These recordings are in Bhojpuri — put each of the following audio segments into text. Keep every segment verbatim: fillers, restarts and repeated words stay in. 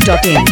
Dot in.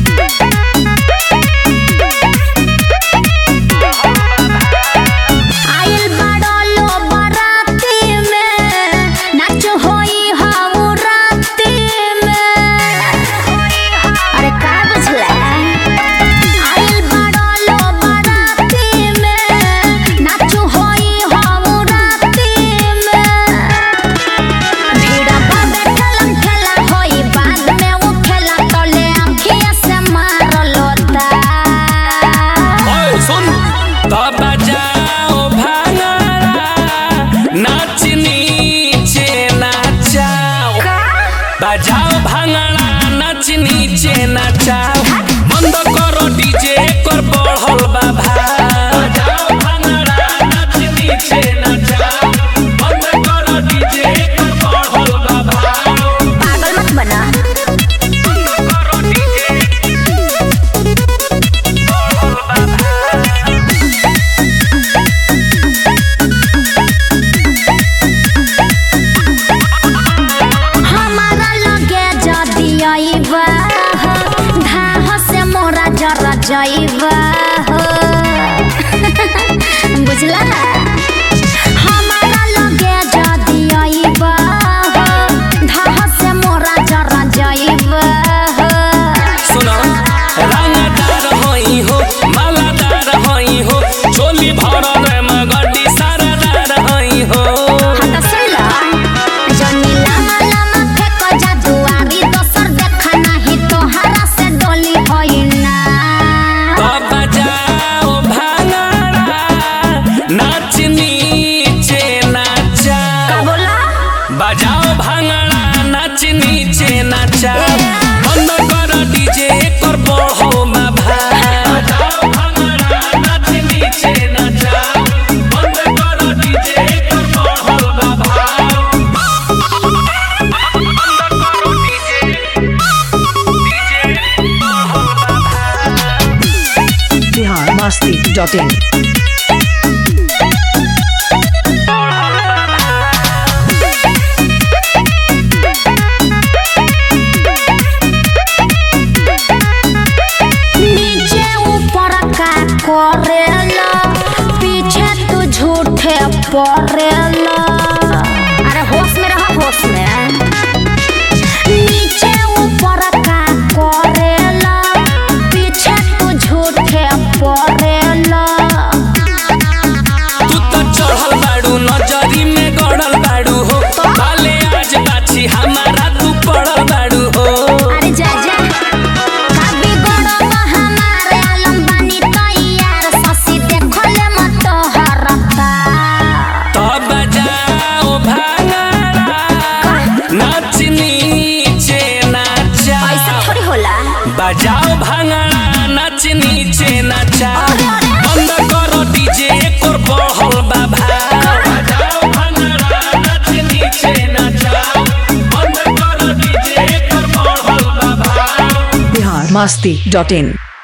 बजाओ भांगड़ा नाच नीचे नचाओ बंद करो डीजे कर बढ़ल बा भाव। बजाओ भांगड़ा नाच नीचे नचाओ बंद करो डीजे कर बढ़ल बा भाव। पागल मत बना। बंद करो डीजे बढ़ल बा भाव। जाइबा हो बुझला हमारा लगे जदी आइबा हो धाह से मोरा जरा जाइबा हो। सुनो रंगदार होई हो मालादार होई हो चोली भरल मगडी सारादार होई हो। हां त सुनला जनी लामा लामा फेको जादुआरी दोसर देखा नाही तोहरा से डोली होई ना। नाच नीचे नचाओ बजाओ भांगड़ा नाच नीचे नचाओ बंद कर डीजे कर बढ़ो मा भाव। बजाओ भांगड़ा नाच नीचे नचाओ बंद कर डीजे कर बढ़ो मा भाव। बंद करो डीजे डीजे बढ़ो मा भाव। Bihar Masti dot in. करेला पीछे तू झूठे पड़ेला। अरे होश में रहो होश में। नीचे ऊपर का करेला पीछे तू झूठे पड़ेला। तू तो चढ़ल बाड़ू नजरी में गड़ल बाड़ू हो भले आज बाछी हमारा तू पड़ल बाड़ू हो। अरे जा जा बजाओ भांगड़ा नाच नीचे नचाओ बंद करो डीजे कर बढ़ल बा भाव। बजाओ भांगड़ा नाच नीचे नचाओ बंद करो डीजे कर बढ़ल बा भाव। बिहार मस्ती डॉट इन।